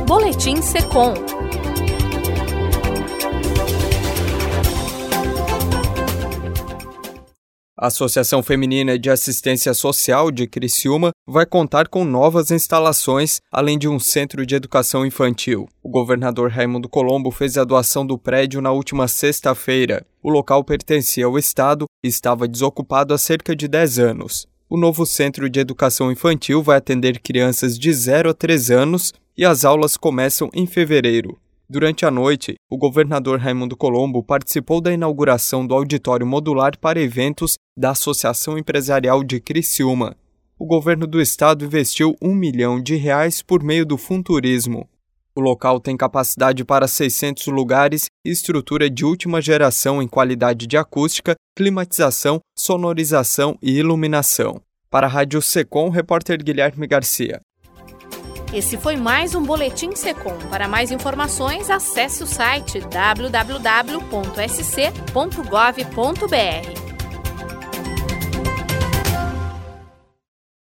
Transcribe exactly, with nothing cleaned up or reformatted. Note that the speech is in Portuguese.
Boletim Secom. A Associação Feminina de Assistência Social de Criciúma vai contar com novas instalações, além de um centro de educação infantil. O governador Raimundo Colombo fez a doação do prédio na última sexta-feira. O local pertencia ao Estado e estava desocupado há cerca de dez anos. O novo centro de educação infantil vai atender crianças de zero a três anos e as aulas começam em fevereiro. Durante a noite, o governador Raimundo Colombo participou da inauguração do auditório modular para eventos da Associação Empresarial de Criciúma. O governo do estado investiu um milhão de reais por meio do Funturismo. O local tem capacidade para seiscentos lugares e estrutura de última geração em qualidade de acústica, climatização, sonorização e iluminação. Para a Rádio Secom, repórter Guilherme Garcia. Esse foi mais um Boletim Secom. Para mais informações, acesse o site w w w ponto s c ponto gov ponto b r.